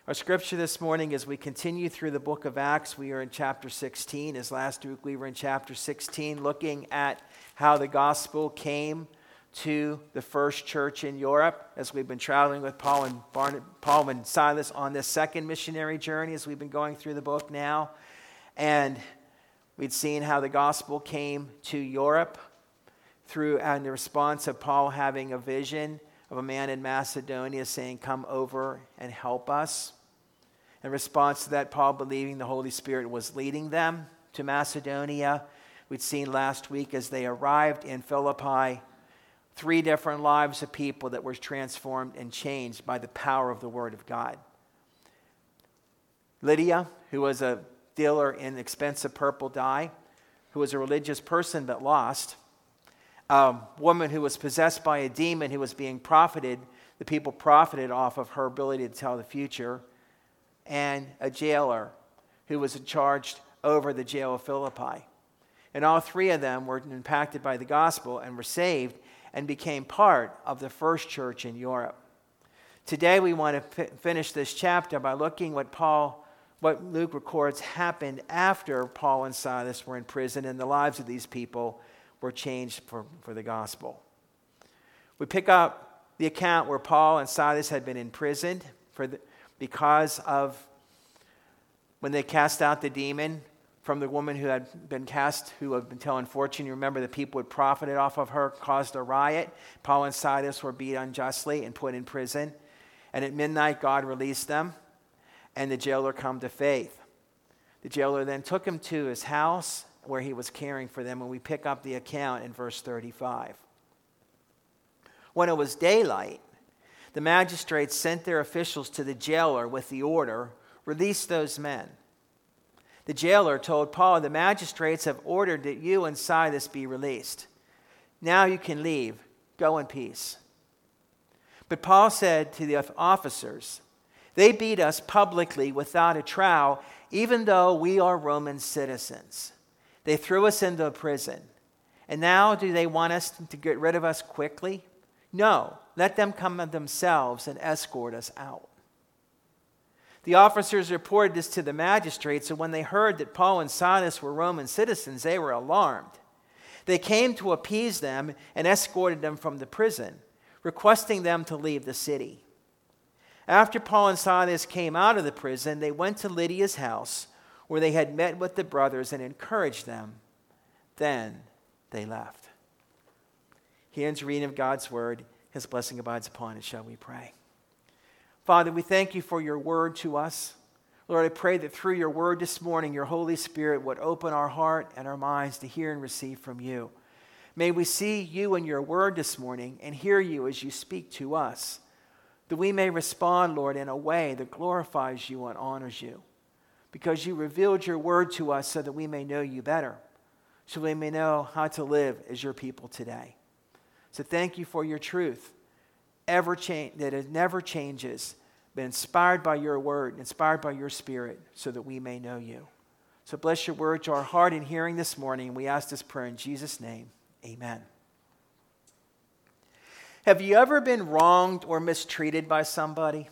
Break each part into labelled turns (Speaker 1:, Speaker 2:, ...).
Speaker 1: Our scripture this morning, as we continue through the book of Acts, we are in chapter 16. As last week we were in chapter 16, looking at how the gospel came to the first church in Europe, as we've been traveling with Paul and Silas on this second missionary journey, as we've been going through the book now. And we'd seen how the gospel came to Europe through the response of Paul having a vision of a man in Macedonia saying, "Come over and help us." In response to that, Paul believing the Holy Spirit was leading them to Macedonia. We'd seen last week as they arrived in Philippi, 3 different lives of people that were transformed and changed by the power of the Word of God. Lydia, who was a dealer in expensive purple dye, who was a religious person but lost. A woman who was possessed by a demon who was being profited. The people profited off of her ability to tell the future. And a jailer who was charged over the jail of Philippi. And all 3 of them were impacted by the gospel and were saved and became part of the first church in Europe. Today we want to finish this chapter by looking what Luke records happened after Paul and Silas were in prison and the lives of these people were changed for the gospel. We pick up the account where Paul and Silas had been imprisoned because of when they cast out the demon from the woman who had been telling fortune. You remember the people who had profited off of her caused a riot. Paul and Silas were beat unjustly and put in prison. And at midnight, God released them, and the jailer come to faith. The jailer then took him to his house where he was caring for them, and we pick up the account in verse 35. When it was daylight, the magistrates sent their officials to the jailer with the order, "Release those men." The jailer told Paul, "The magistrates have ordered that you and Silas be released. Now you can leave. Go in peace." But Paul said to the officers, "They beat us publicly without a trial, even though we are Roman citizens. They threw us into prison. And now do they want us to get rid of us quickly? No, let them come themselves and escort us out." The officers reported this to the magistrates, and when they heard that Paul and Silas were Roman citizens, they were alarmed. They came to appease them and escorted them from the prison, requesting them to leave the city. After Paul and Silas came out of the prison, they went to Lydia's house, where they had met with the brothers and encouraged them. Then they left. Here ends the reading of God's word. His blessing abides upon it. Shall we pray? Father, we thank you for your word to us. Lord, I pray that through your word this morning, your Holy Spirit would open our heart and our minds to hear and receive from you. May we see you in your word this morning and hear you as you speak to us, that we may respond, Lord, in a way that glorifies you and honors you, because you revealed your word to us so that we may know you better, so we may know how to live as your people today. So thank you for your truth, that it never changes, but inspired by your word, inspired by your spirit, so that we may know you. So bless your word to our heart and hearing this morning, and we ask this prayer in Jesus' name. Amen. Have you ever been wronged or mistreated by somebody?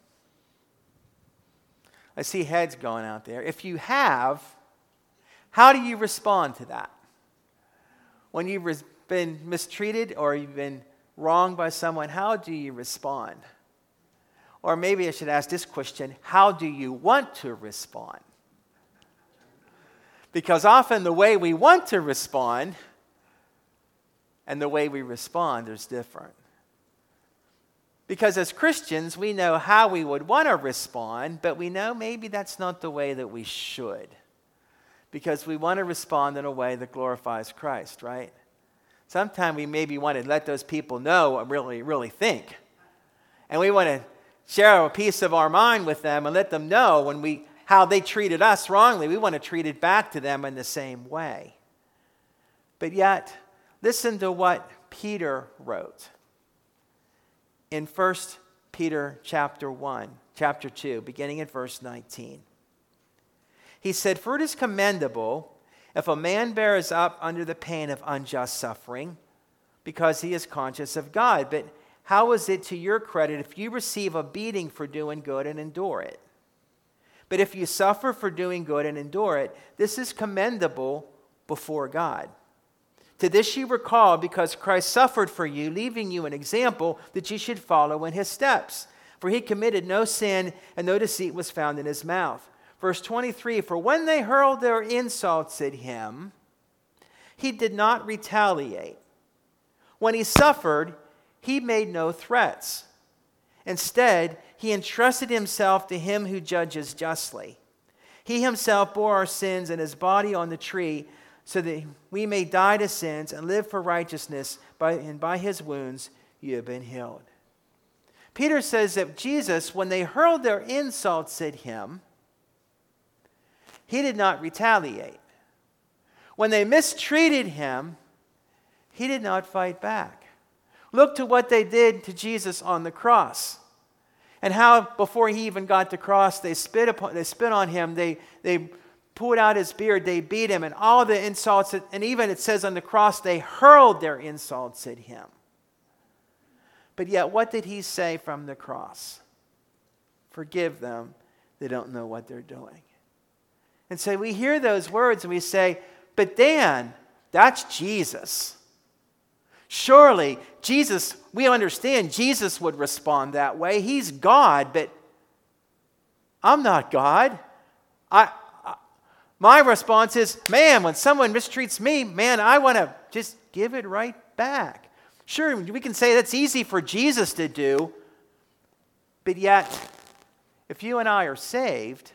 Speaker 1: I see heads going out there. If you have, how do you respond to that? When you've been mistreated or you've been wronged by someone, how do you respond? Or maybe I should ask this question: how do you want to respond? Because often the way we want to respond and the way we respond is different. Because as Christians, we know how we would want to respond, but we know maybe that's not the way that we should. Because we want to respond in a way that glorifies Christ, right? Sometimes we maybe want to let those people know what we really think. And we want to share a piece of our mind with them and let them know how they treated us wrongly. We want to treat it back to them in the same way. But yet, listen to what Peter wrote in 1 Peter chapter 2, beginning at verse 19. He said, "For it is commendable if a man bears up under the pain of unjust suffering, because he is conscious of God. But how is it to your credit if you receive a beating for doing good and endure it? But if you suffer for doing good and endure it, this is commendable before God. To this you were called because Christ suffered for you, leaving you an example that you should follow in his steps. For he committed no sin, and no deceit was found in his mouth. Verse 23, for when they hurled their insults at him, he did not retaliate. When he suffered, he made no threats. Instead, he entrusted himself to him who judges justly. He himself bore our sins in his body on the tree, so that we may die to sins and live for righteousness, and by his wounds you have been healed. Peter says that Jesus, when they hurled their insults at him, he did not retaliate. When they mistreated him, he did not fight back. Look to what they did to Jesus on the cross. And how, before he even got to the cross, they spit on him, they pulled out his beard, they beat him, and all the insults, and even it says on the cross, they hurled their insults at him. But yet, what did he say from the cross? Forgive them, they don't know what they're doing. And so we hear those words and we say, but Dan, that's Jesus. Surely, Jesus, we understand Jesus would respond that way. He's God, but I'm not God. My response is, man, when someone mistreats me, man, I want to just give it right back. Sure, we can say that's easy for Jesus to do, but yet, if you and I are saved,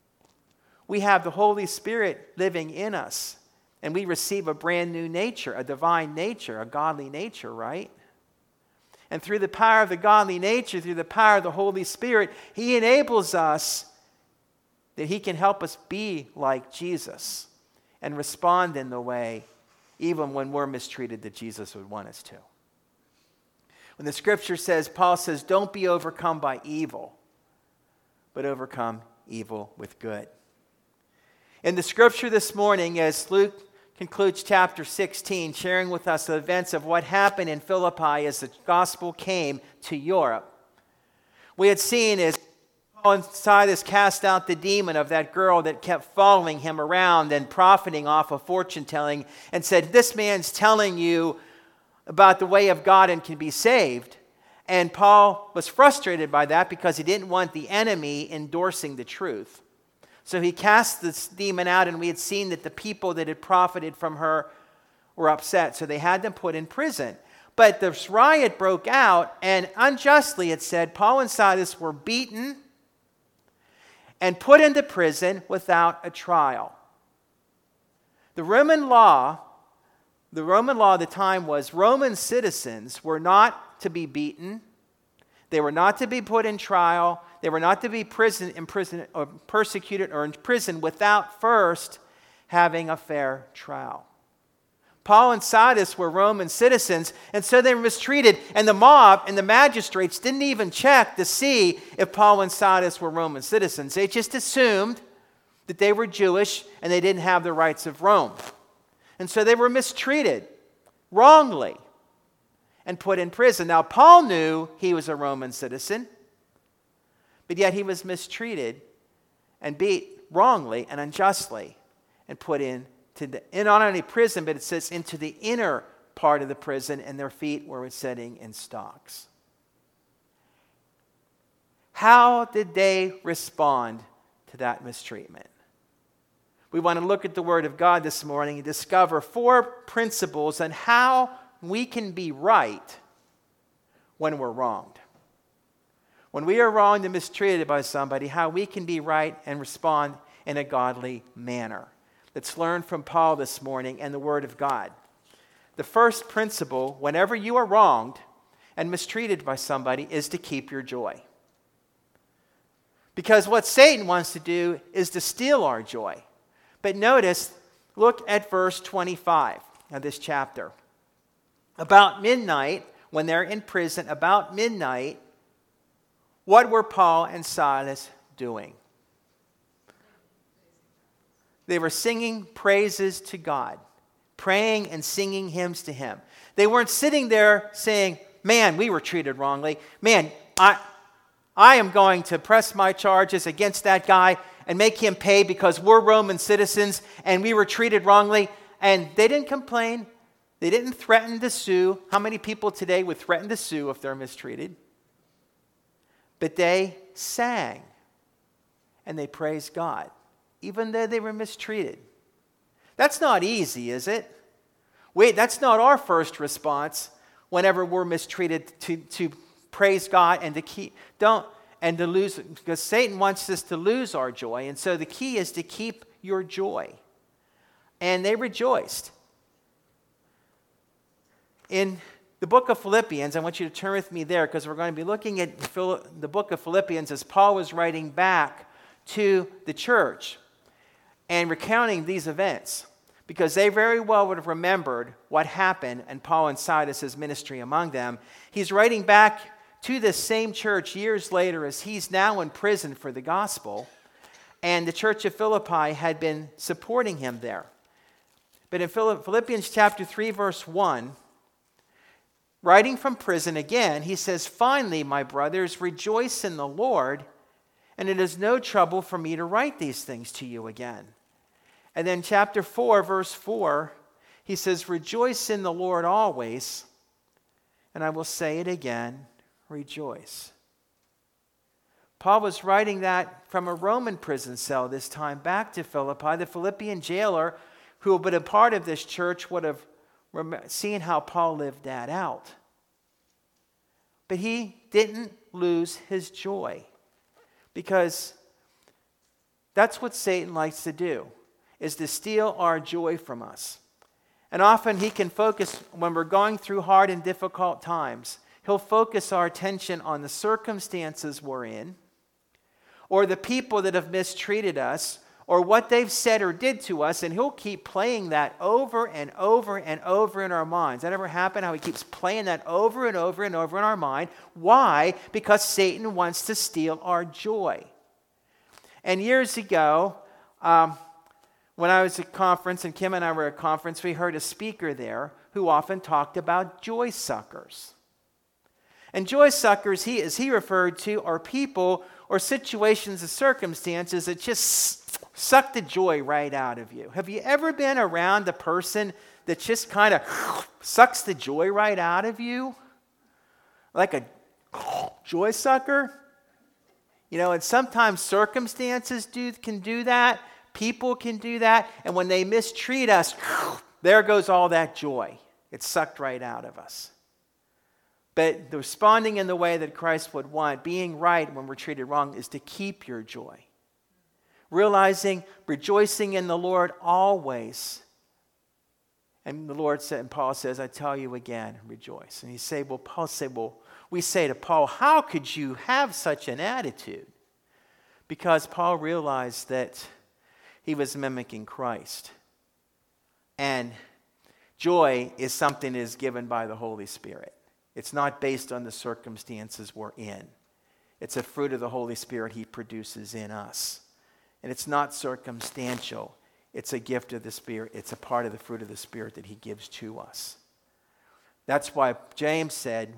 Speaker 1: we have the Holy Spirit living in us, and we receive a brand new nature, a divine nature, a godly nature, right? And through the power of the godly nature, through the power of the Holy Spirit, he enables us that he can help us be like Jesus and respond in the way, even when we're mistreated, that Jesus would want us to. When the scripture says, Paul says, don't be overcome by evil, but overcome evil with good. In the scripture this morning, as Luke concludes chapter 16, sharing with us the events of what happened in Philippi as the gospel came to Europe, we had seen as Paul and Silas cast out the demon of that girl that kept following him around and profiting off of fortune telling, and said, this man's telling you about the way of God and can be saved. And Paul was frustrated by that because he didn't want the enemy endorsing the truth. So he cast this demon out, and we had seen that the people that had profited from her were upset, so they had them put in prison. But this riot broke out, and unjustly, it said, Paul and Silas were beaten and put into prison without a trial. The Roman law of the time was Roman citizens were not to be beaten. They were not to be put in trial. They were not to be persecuted or imprisoned without first having a fair trial. Paul and Silas were Roman citizens, and so they were mistreated. And the mob and the magistrates didn't even check to see if Paul and Silas were Roman citizens. They just assumed that they were Jewish and they didn't have the rights of Rome. And so they were mistreated wrongly and put in prison. Now, Paul knew he was a Roman citizen, but yet he was mistreated and beat wrongly and unjustly and put in not only prison, but it says into the inner part of the prison, and their feet were sitting in stocks. How did they respond to that mistreatment? We want to look at the Word of God this morning and discover 4 principles on how we can be right when we're wronged. When we are wronged and mistreated by somebody, how we can be right and respond in a godly manner. Let's learn from Paul this morning and the Word of God. The first principle, whenever you are wronged and mistreated by somebody, is to keep your joy. Because what Satan wants to do is to steal our joy. But notice, look at verse 25 of this chapter. About midnight, when they're in prison, about midnight, what were Paul and Silas doing? They were singing praises to God, praying and singing hymns to Him. They weren't sitting there saying, man, we were treated wrongly. Man, I am going to press my charges against that guy and make him pay because we're Roman citizens and we were treated wrongly. And they didn't complain. They didn't threaten to sue. How many people today would threaten to sue if they're mistreated? But they sang and they praised God, even though they were mistreated. That's not easy, is it? That's not our first response whenever we're mistreated, to praise God and to lose, because Satan wants us to lose our joy. And so the key is to keep your joy. And they rejoiced. In the book of Philippians, I want you to turn with me there because we're going to be looking at the book of Philippians as Paul was writing back to the church and recounting these events, because they very well would have remembered what happened in Paul and Silas' ministry among them. He's writing back to this same church years later as he's now in prison for the gospel, and the church of Philippi had been supporting him there. But in Philippians chapter 3, verse 1, writing from prison again, he says, "Finally, my brothers, rejoice in the Lord, and it is no trouble for me to write these things to you again." And then chapter 4, verse 4, he says, "Rejoice in the Lord always, and I will say it again, rejoice." Paul was writing that from a Roman prison cell this time back to Philippi. The Philippian jailer, who had been a part of this church, would have seen how Paul lived that out. But he didn't lose his joy, because that's what Satan likes to do, is to steal our joy from us. And often he can focus, when we're going through hard and difficult times, he'll focus our attention on the circumstances we're in, or the people that have mistreated us, or what they've said or did to us, and he'll keep playing that over and over and over in our minds. That ever happen? How he keeps playing that over and over and over in our mind. Why? Because Satan wants to steal our joy. And years ago, when I was at a conference, and Kim and I were at a conference, we heard a speaker there who often talked about joy suckers. And joy suckers, as he referred to, are people or situations or circumstances that just suck the joy right out of you. Have you ever been around a person that just kind of sucks the joy right out of you? Like a joy sucker? And sometimes circumstances can do that. People can do that. And when they mistreat us, there goes all that joy. It's sucked right out of us. But responding in the way that Christ would want, being right when we're treated wrong, is to keep your joy. Realizing, rejoicing in the Lord always. And the Lord said, and Paul says, "I tell you again, rejoice." And we say to Paul, "How could you have such an attitude?" Because Paul realized that he was mimicking Christ. And joy is something that is given by the Holy Spirit. It's not based on the circumstances we're in. It's a fruit of the Holy Spirit he produces in us. And it's not circumstantial. It's a gift of the Spirit. It's a part of the fruit of the Spirit that he gives to us. That's why James said,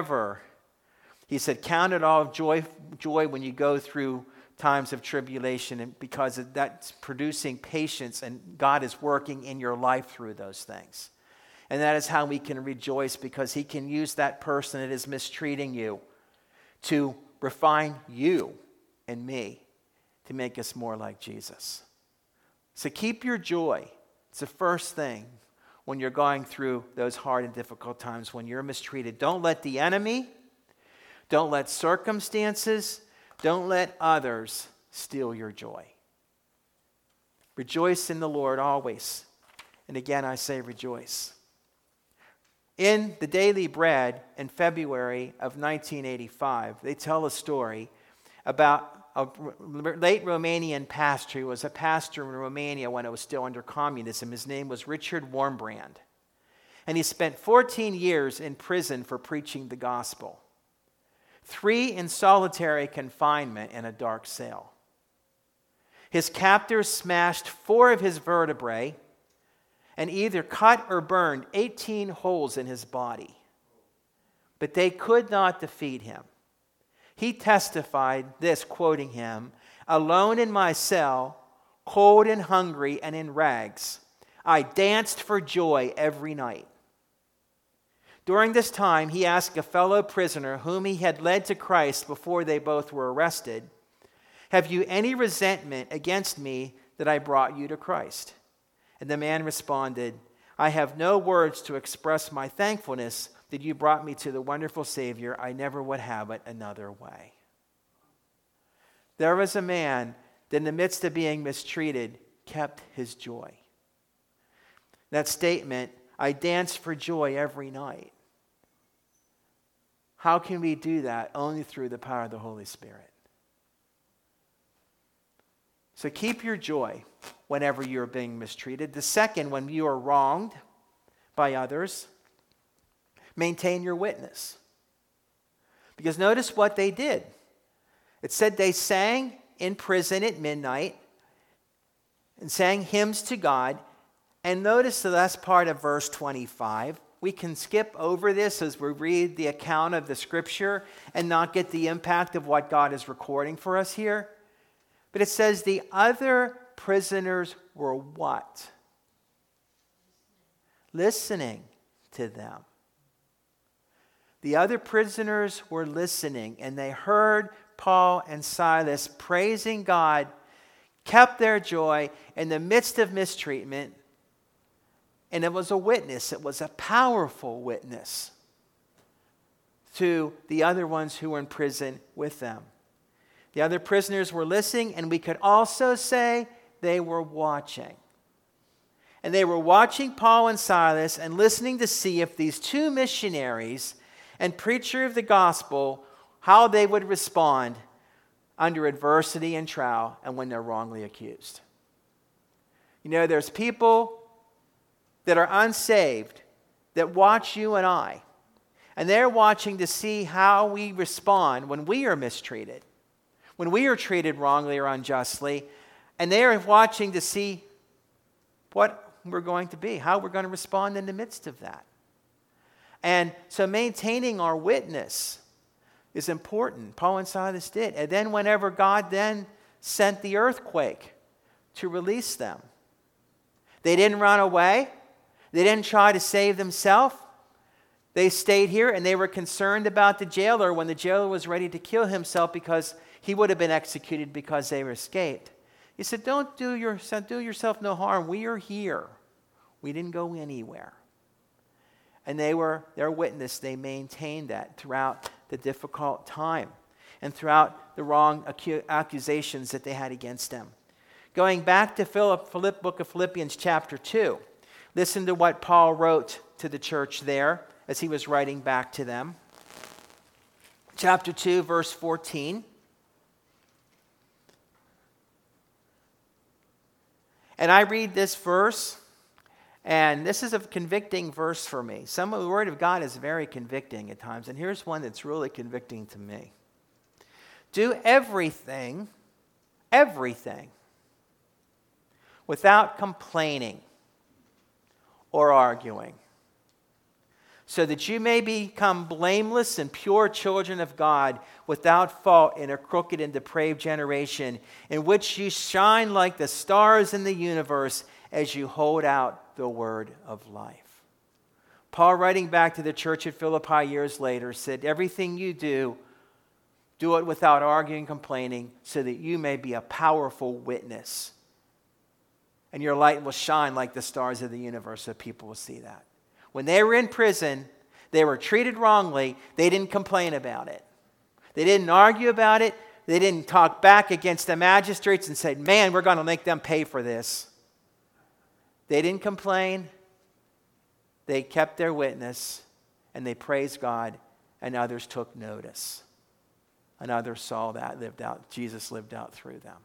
Speaker 1: he said, count it all joy when you go through times of tribulation, and because that's producing patience, and God is working in your life through those things. And that is how we can rejoice, because he can use that person that is mistreating you to refine you and me to make us more like Jesus. So keep your joy. It's the first thing when you're going through those hard and difficult times, when you're mistreated. Don't let the enemy, don't let circumstances, don't let others steal your joy. Rejoice in the Lord always. And again, I say rejoice. In the Daily Bread in February of 1985, they tell a story about a late Romanian pastor. He was a pastor in Romania when it was still under communism. His name was Richard Wurmbrand. And he spent 14 years in prison for preaching the gospel. 3 in solitary confinement in a dark cell. His captors smashed 4 of his vertebrae and either cut or burned 18 holes in his body. but they could not defeat him. He testified this, quoting him, "Alone in my cell, cold and hungry and in rags, I danced for joy every night." During this time, he asked a fellow prisoner whom he had led to Christ before they both were arrested, "Have you any resentment against me that I brought you to Christ?" And the man responded, "I have no words to express my thankfulness that you brought me to the wonderful Savior. I never would have it another way." There was a man that in the midst of being mistreated kept his joy. That statement, "I dance for joy every night." How can we do that? Only through the power of the Holy Spirit. So keep your joy whenever you're being mistreated. The second, when you are wronged by others, maintain your witness. Because notice what they did. It said they sang in prison at midnight and sang hymns to God. And notice the last part of verse 25. We can skip over this as we read the account of the scripture and not get the impact of what God is recording for us here. But it says the other prisoners were what? Listening to them. The other prisoners were listening, and they heard Paul and Silas praising God, kept their joy in the midst of mistreatment, and it was a witness. It was a powerful witness to the other ones who were in prison with them. The other prisoners were listening, and we could also say they were watching. And they were watching Paul and Silas and listening to see if these two missionaries and preacher of the gospel, how they would respond under adversity and trial and when they're wrongly accused. You know, there's people that are unsaved that watch you and I, and they're watching to see how we respond when we are mistreated, when we are treated wrongly or unjustly, and they are watching to see what we're going to be, how we're going to respond in the midst of that. And so maintaining our witness is important. Paul and Silas did. And then whenever God then sent the earthquake to release them, they didn't run away. They didn't try to save themselves. They stayed here, and they were concerned about the jailer when the jailer was ready to kill himself because he would have been executed because they were escaped. He said, "Don't do yourself no harm. We are here. We didn't go anywhere." And their witness, they maintained that throughout the difficult time and throughout the wrong accusations that they had against them. Going back to book of Philippians chapter 2, listen to what Paul wrote to the church there as he was writing back to them. Chapter 2, verse 14. And I read this verse, and this is a convicting verse for me. Some of the Word of God is very convicting at times, and here's one that's really convicting to me. Do everything, without complaining or arguing, so that you may become blameless and pure children of God, without fault in a crooked and depraved generation, in which you shine like the stars in the universe as you hold out the word of life. Paul, writing back to the church at Philippi years later, said, everything you do it without arguing and complaining, so that you may be a powerful witness. And your light will shine like the stars of the universe, so people will see that. When they were in prison, they were treated wrongly. They didn't complain about it. They didn't argue about it. They didn't talk back against the magistrates and say, "Man, we're going to make them pay for this." They didn't complain. They kept their witness, and they praised God, and others took notice. And others saw that, Jesus lived out through them.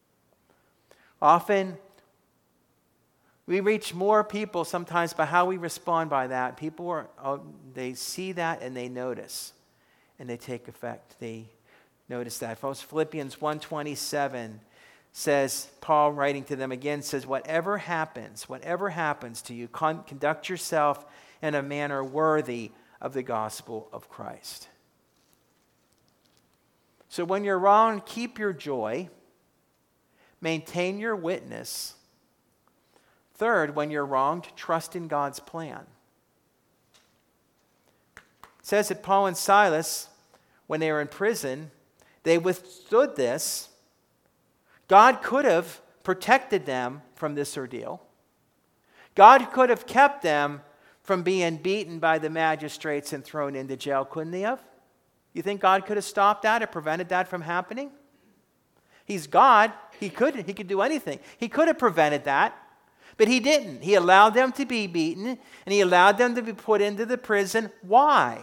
Speaker 1: Often, we reach more people sometimes by how we respond by that. People they see that and they notice, and they take effect. They notice that. Philippians 1:27 says, Paul writing to them again says, whatever happens to you, conduct yourself in a manner worthy of the gospel of Christ. So when you're wrong, keep your joy. Maintain your witness. Third, when you're wronged, trust in God's plan. It says that Paul and Silas, when they were in prison, they withstood this. God could have protected them from this ordeal. God could have kept them from being beaten by the magistrates and thrown into jail, couldn't he have? You think God could have stopped that or prevented that from happening? He's God. He could do anything. He could have prevented that, but he didn't. He allowed them to be beaten, and he allowed them to be put into the prison. Why?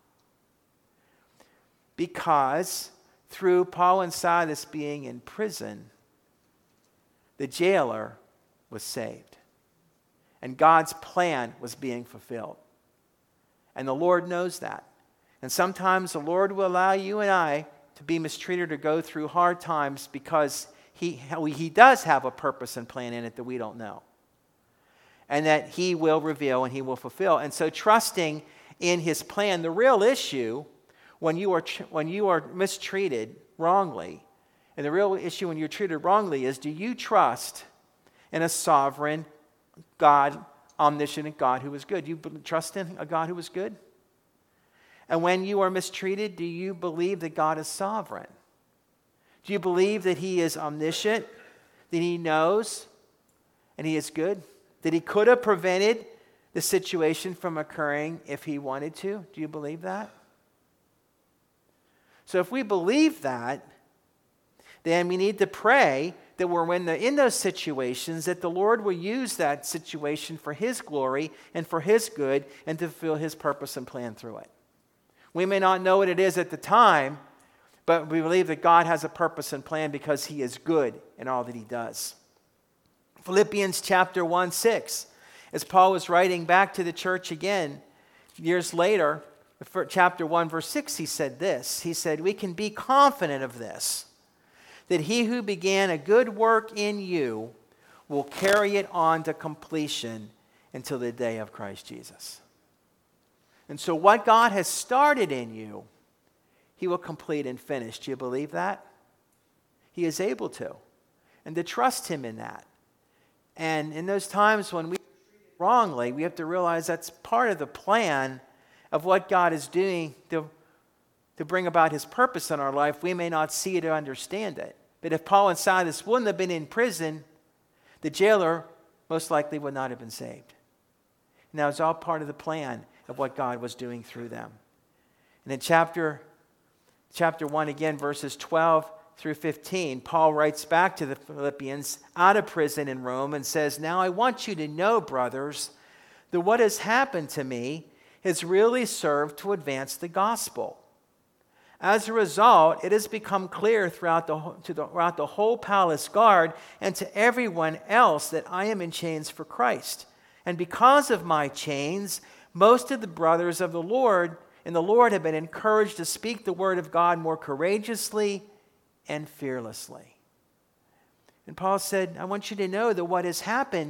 Speaker 1: Because through Paul and Silas being in prison, the jailer was saved. And God's plan was being fulfilled. And the Lord knows that. And sometimes the Lord will allow you and I to be mistreated or go through hard times because He does have a purpose and plan in it that we don't know. And that He will reveal and He will fulfill. And so trusting in His plan, the real issue when you are mistreated wrongly, and the real issue when you're treated wrongly is, do you trust in a sovereign God, omniscient God who is good? Do you trust in a God who is good? And when you are mistreated, do you believe that God is sovereign? Do you believe that He is omniscient, that He knows, and He is good? That He could have prevented the situation from occurring if He wanted to? Do you believe that? So if we believe that, then we need to pray that we're in those situations, that the Lord will use that situation for His glory and for His good and to fulfill His purpose and plan through it. We may not know what it is at the time, but we believe that God has a purpose and plan because He is good in all that He does. Philippians chapter 1:6, as Paul was writing back to the church again years later, chapter 1 verse 6, he said this. He said, we can be confident of this, that He who began a good work in you will carry it on to completion until the day of Christ Jesus. And so what God has started in you, He will complete and finish. Do you believe that? He is able to. And to trust Him in that. And in those times when we treat it wrongly, we have to realize that's part of the plan of what God is doing to bring about His purpose in our life. We may not see it or understand it. But if Paul and Silas wouldn't have been in prison, the jailer most likely would not have been saved. And that was all part of the plan of what God was doing through them. And in chapter 1 again, verses 12 through 15, Paul writes back to the Philippians out of prison in Rome and says, now I want you to know, brothers, that what has happened to me has really served to advance the gospel. As a result, it has become clear throughout the whole palace guard and to everyone else that I am in chains for Christ. And because of my chains, most of the brothers of the Lord have been encouraged to speak the word of God more courageously and fearlessly. And Paul said, I want you to know that what has happened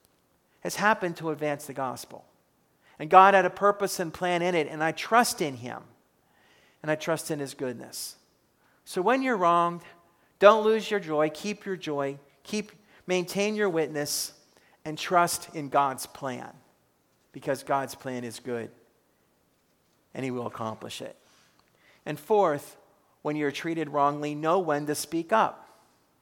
Speaker 1: to advance the gospel. And God had a purpose and plan in it, and I trust in Him. And I trust in His goodness. So when you're wronged, don't lose your joy. Keep your joy. Maintain your witness, and trust in God's plan. Because God's plan is good, and He will accomplish it. And fourth, when you're treated wrongly, know when to speak up.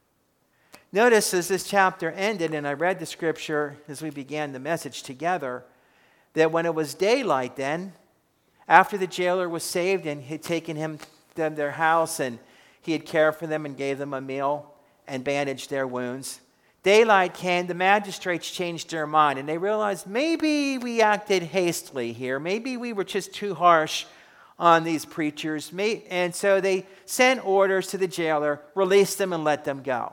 Speaker 1: Notice as this chapter ended, and I read the scripture as we began the message together, that when it was daylight then, after the jailer was saved and had taken him to their house and he had cared for them and gave them a meal and bandaged their wounds, daylight came, the magistrates changed their mind and they realized maybe we acted hastily here. Maybe we were just too harsh on these preachers. And so they sent orders to the jailer, release them and let them go.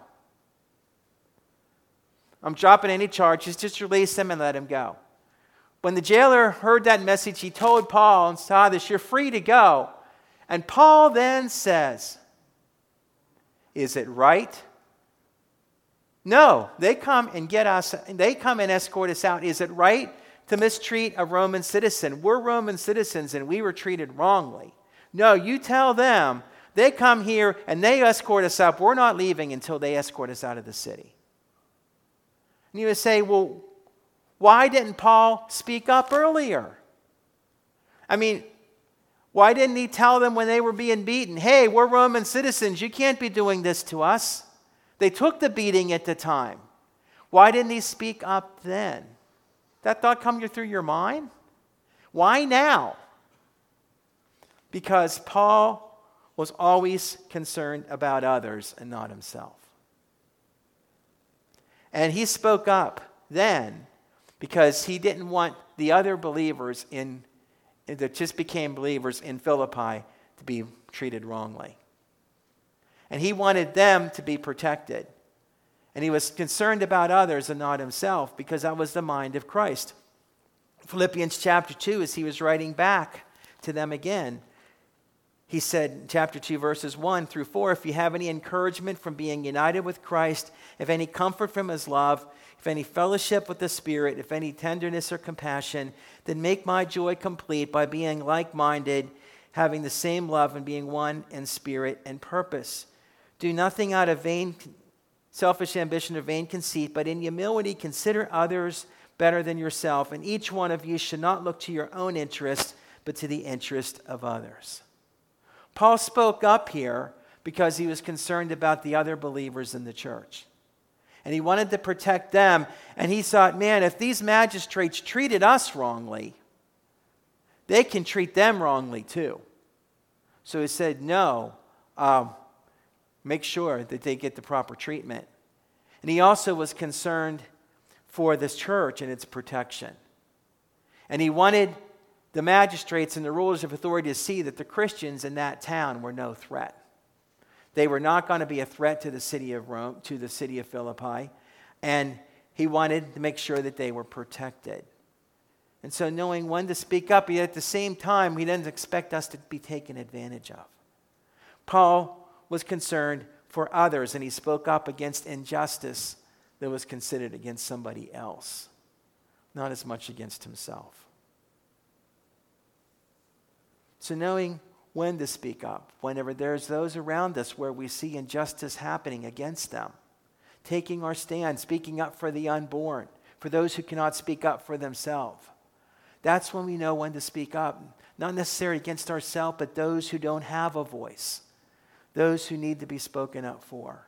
Speaker 1: I'm dropping any charges, just release them and let them go. When the jailer heard that message, he told Paul and Silas, you're free to go. And Paul then says, is it right? No, they come and get us, they come and escort us out. Is it right to mistreat a Roman citizen. We're Roman citizens and we were treated wrongly. No, you tell them. They come here and they escort us up. We're not leaving until they escort us out of the city. And you would say, well, why didn't Paul speak up earlier? I mean, why didn't he tell them when they were being beaten, hey, we're Roman citizens, you can't be doing this to us? They took the beating at the time. Why didn't he speak up then? That thought come through your mind? Why now? Because Paul was always concerned about others and not himself. And he spoke up then because he didn't want the other believers that just became believers in Philippi to be treated wrongly. And he wanted them to be protected. And he was concerned about others and not himself because that was the mind of Christ. Philippians chapter 2, as he was writing back to them again, he said in chapter 2, verses 1 through 4, if you have any encouragement from being united with Christ, if any comfort from his love, if any fellowship with the Spirit, if any tenderness or compassion, then make my joy complete by being like-minded, having the same love and being one in spirit and purpose. Do nothing out of vain, selfish ambition or vain conceit, but in humility consider others better than yourself, and each one of you should not look to your own interest, but to the interest of others. Paul spoke up here because he was concerned about the other believers in the church. And he wanted to protect them. And he thought, man, if these magistrates treated us wrongly, they can treat them wrongly too. So he said, no, make sure that they get the proper treatment. And he also was concerned for this church and its protection. And he wanted the magistrates and the rulers of authority to see that the Christians in that town were no threat. They were not going to be a threat to the city of Rome, to the city of Philippi, and he wanted to make sure that they were protected. And so knowing when to speak up, yet at the same time, he didn't expect us to be taken advantage of. Paul was concerned for others, and he spoke up against injustice that was considered against somebody else, not as much against himself. So knowing when to speak up, whenever there's those around us where we see injustice happening against them, taking our stand, speaking up for the unborn, for those who cannot speak up for themselves. That's when we know when to speak up, not necessarily against ourselves, but those who don't have a voice, those who need to be spoken up for.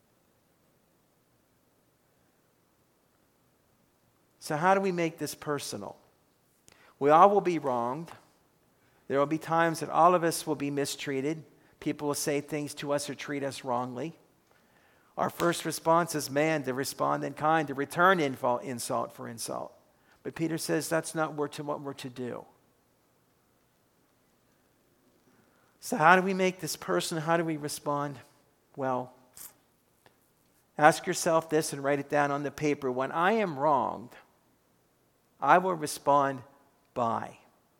Speaker 1: So how do we make this personal? We all will be wronged. There will be times that all of us will be mistreated. People will say things to us or treat us wrongly. Our first response is man to respond in kind, to return insult for insult. But Peter says that's not what we're to do. So how do we make this personal? How do we respond? Well, ask yourself this and write it down on the paper. When I am wronged, I will respond by.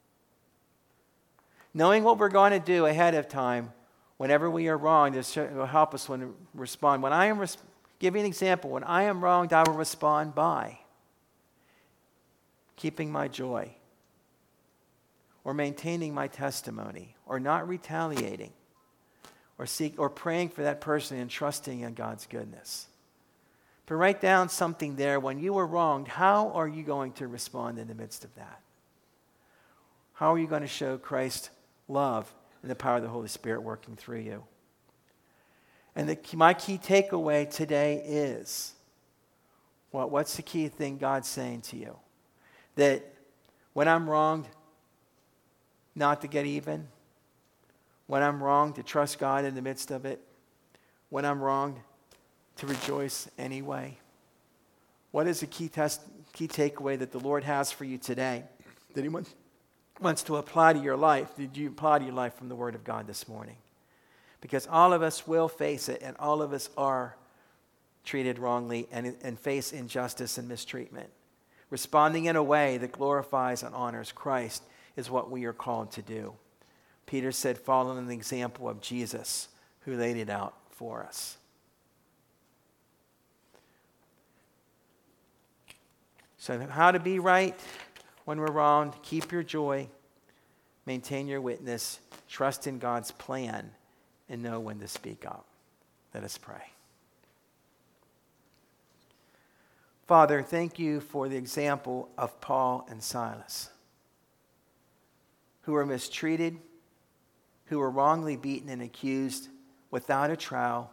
Speaker 1: Knowing what we're going to do ahead of time, whenever we are wronged, it will help us when to respond. When I am, give you an example. When I am wronged, I will respond by keeping my joy, or maintaining my testimony, or not retaliating, or praying for that person and trusting in God's goodness. But write down something there. When you were wronged, how are you going to respond in the midst of that? How are you going to show Christ's love and the power of the Holy Spirit working through you? And my key takeaway today is, what's the key thing God's saying to you? That when I'm wronged, not to get even. When I'm wronged, to trust God in the midst of it. When I'm wronged, to rejoice anyway. What is the key takeaway that the Lord has for you today that He wants to apply to your life? Did you apply to your life from the Word of God this morning? Because all of us will face it, and all of us are treated wrongly and face injustice and mistreatment. Responding in a way that glorifies and honors Christ is what we are called to do. Peter said, following the example of Jesus, who laid it out for us. So how to be right? when we're wronged, keep your joy, maintain your witness, trust in God's plan, and know when to speak up. Let us pray. Father, thank you for the example of Paul and Silas, who were mistreated, who were wrongly beaten and accused without a trial,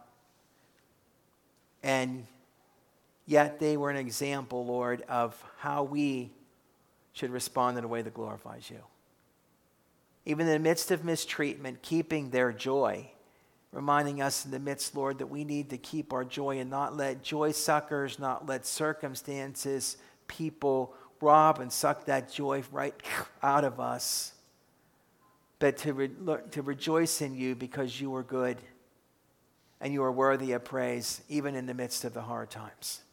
Speaker 1: and yet they were an example, Lord, of how we should respond in a way that glorifies you. Even in the midst of mistreatment, keeping their joy, reminding us in the midst, Lord, that we need to keep our joy and not let joy suckers, not let circumstances, people rob and suck that joy right out of us, but to rejoice in you because you are good and you are worthy of praise, even in the midst of the hard times.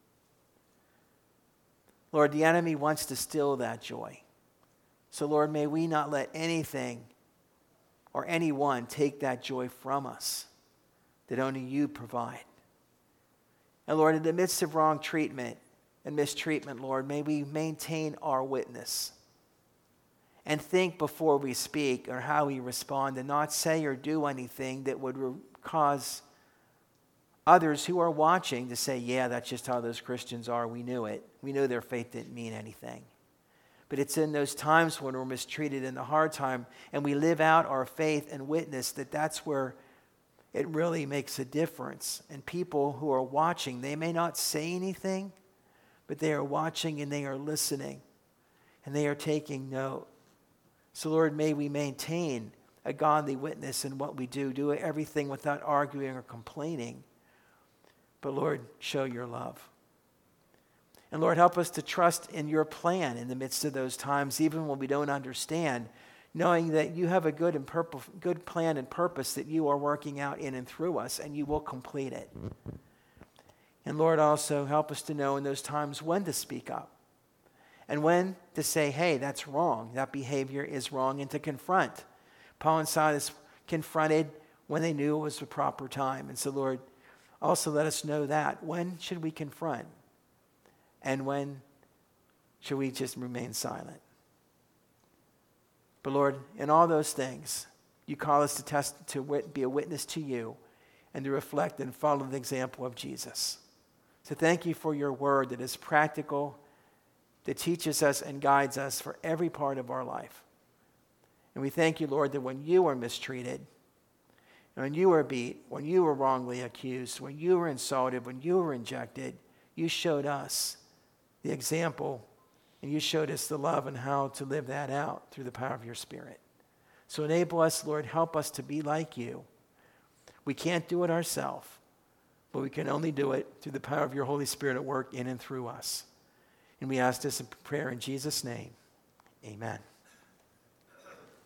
Speaker 1: Lord, the enemy wants to steal that joy. So, Lord, may we not let anything or anyone take that joy from us that only you provide. And, Lord, in the midst of wrong treatment and mistreatment, Lord, may we maintain our witness and think before we speak or how we respond, and not say or do anything that would cause others who are watching to say, yeah, that's just how those Christians are. We knew it. We knew their faith didn't mean anything. But it's in those times when we're mistreated in the hard time and we live out our faith and witness that's where it really makes a difference. And people who are watching, they may not say anything, but they are watching and they are listening and they are taking note. So, Lord, may we maintain a godly witness in what we do everything without arguing or complaining. But, Lord, show your love. And, Lord, help us to trust in your plan in the midst of those times, even when we don't understand, knowing that you have a good plan and purpose that you are working out in and through us, and you will complete it. And, Lord, also help us to know in those times when to speak up and when to say, hey, that's wrong. That behavior is wrong, and to confront. Paul and Silas confronted when they knew it was the proper time. And so, Lord, also let us know that. When should we confront? And when should we just remain silent? But Lord, in all those things, you call us to be a witness to you and to reflect and follow the example of Jesus. So thank you for your word that is practical, that teaches us and guides us for every part of our life. And we thank you, Lord, that when you were mistreated, when you were beat, when you were wrongly accused, when you were insulted, when you were rejected, you showed us the example, and you showed us the love and how to live that out through the power of your Spirit. So enable us, Lord, help us to be like you. We can't do it ourselves, but we can only do it through the power of your Holy Spirit at work in and through us. And we ask this in prayer in Jesus' name. Amen.